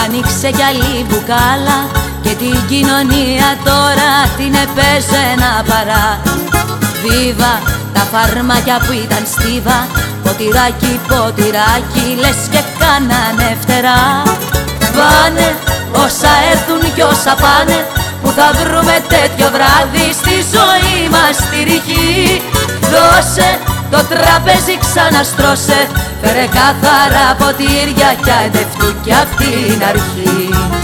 Άνοιξε κι άλλη μπουκάλα και την κοινωνία τώρα την έπαιζε να παρά. Βίβα τα φαρμάκια που ήταν στίβα, ποτηράκι, ποτηράκι, λες και κάνανε φτερά. Πάνε όσα έρθουν κι όσα πάνε, που θα βρούμε τέτοιο βράδυ στη ζωή μας τη ρηχή. Δώσε το τραπέζι, ξαναστρώσε, φέρε καθαρά ποτήρια κι αντευτού κι απ' την αρχή.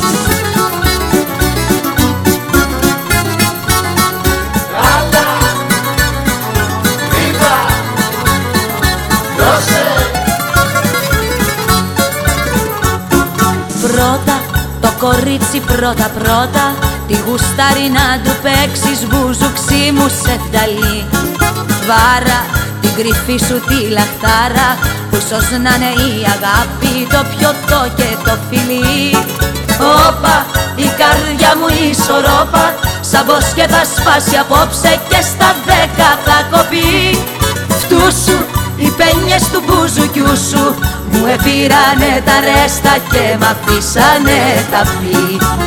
Πρώτα το κορίτσι πρώτα, τη γουστάρι να του παίξεις μπουζουξί μου σε φταλί. Βάρα την κρυφή σου τη λαχτάρα, που ίσως να είναι η αγάπη, το πιωτό και το φιλί. Όπα, η καρδιά μου ισορρόπα, σαν μπόσκε θα σπάσει απόψε και στα 10 θα κοπεί. Φτού σου οι πένιες του μπουζουκιού σου, μου επήρανε τα ρέστα και μ' αφήσανε τα πει.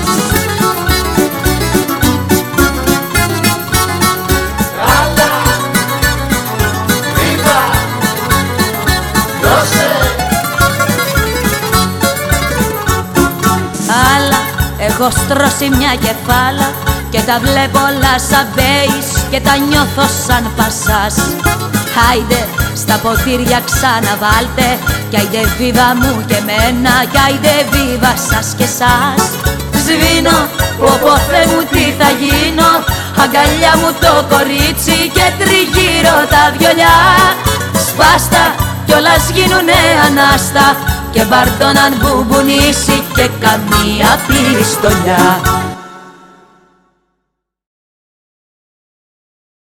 Αλλά έχω στρώσει μια κεφάλα και τα βλέπω όλα σαν μπέις και τα νιώθω σαν πασάς. Άιντε στα ποτήρια ξαναβάλτε, κι άιντε βίβα μου και μένα, κι άιντε βίβα σας και σας. Σβήνω, πω Θεέ μου τι θα γίνω, αγκαλιά μου το κορίτσι και τριγύρω τα βιολιά. Σπάστα κιόλας γίνουνε ανάστα και μπαρτώναν μπουμπουνίσι και καμία πιστολιά.